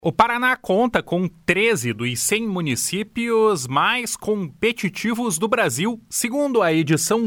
O Paraná conta com 13 dos 100 municípios mais competitivos do Brasil, segundo a edição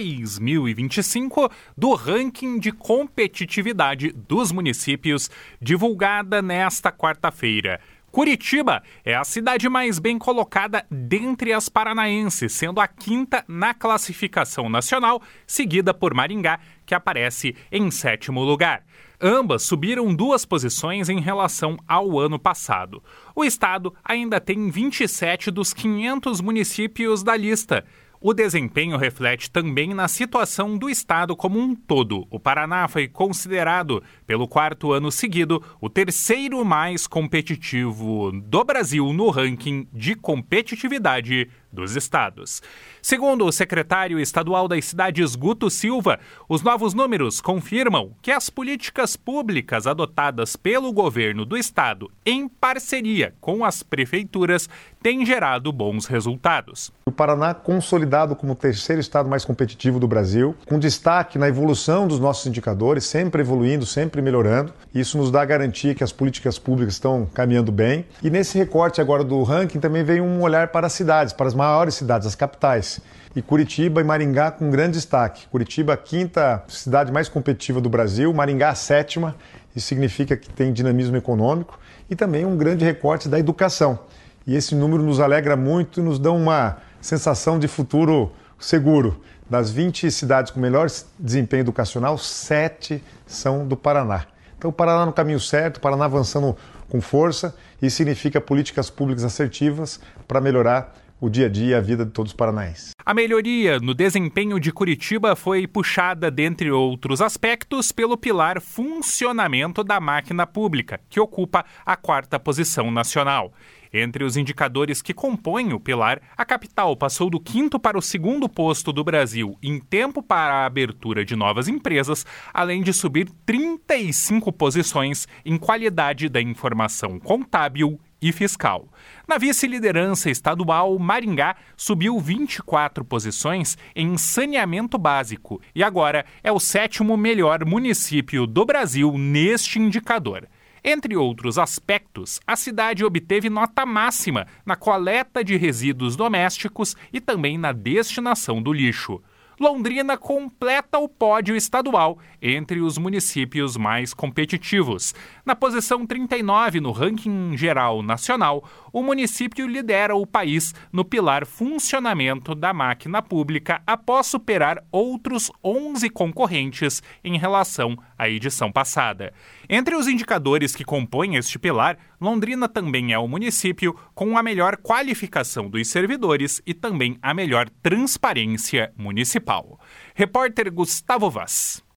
2025 do Ranking de Competitividade dos Municípios, divulgada nesta quarta-feira. Curitiba é a cidade mais bem colocada dentre as paranaenses, sendo a quinta na classificação nacional, seguida por Maringá, que aparece em sétimo lugar. Ambas subiram 2 posições em relação ao ano passado. O estado ainda tem 27 dos 500 municípios da lista. O desempenho reflete também na situação do estado como um todo. O Paraná foi considerado, pelo 4º ano seguido, o terceiro mais competitivo do Brasil no ranking de competitividade dos estados. Segundo o secretário estadual das cidades, Guto Silva, os novos números confirmam que as políticas públicas adotadas pelo governo do estado, em parceria com as prefeituras, têm gerado bons resultados. O Paraná consolidado como o terceiro estado mais competitivo do Brasil, com destaque na evolução dos nossos indicadores, sempre evoluindo, sempre melhorando. Isso nos dá a garantia que as políticas públicas estão caminhando bem. E nesse recorte agora do ranking também vem um olhar para as cidades, para as maiores cidades, as capitais. E Curitiba e Maringá com grande destaque. Curitiba, a quinta cidade mais competitiva do Brasil, Maringá, a sétima. Isso significa que tem dinamismo econômico e também um grande recorte da educação. E esse número nos alegra muito e nos dá uma sensação de futuro seguro. Das 20 cidades com melhor desempenho educacional, 7 são do Paraná. Então o Paraná no caminho certo, o Paraná avançando com força, e significa políticas públicas assertivas para melhorar o dia a dia e a vida de todos os paranaenses. A melhoria no desempenho de Curitiba foi puxada, dentre outros aspectos, pelo pilar funcionamento da máquina pública, que ocupa a 4ª posição nacional. Entre os indicadores que compõem o pilar, a capital passou do 5º para o 2º posto do Brasil em tempo para a abertura de novas empresas, além de subir 35 posições em qualidade da informação contábil e fiscal. Na vice-liderança estadual, Maringá subiu 24 posições em saneamento básico e agora é o 7º melhor município do Brasil neste indicador. Entre outros aspectos, a cidade obteve nota máxima na coleta de resíduos domésticos e também na destinação do lixo. Londrina completa o pódio estadual entre os municípios mais competitivos. Na posição 39 no ranking geral nacional, o município lidera o país no pilar funcionamento da máquina pública após superar outros 11 concorrentes em relação à edição passada. Entre os indicadores que compõem este pilar, Londrina também é o município com a melhor qualificação dos servidores e também a melhor transparência municipal. Repórter Gustavo Vaz.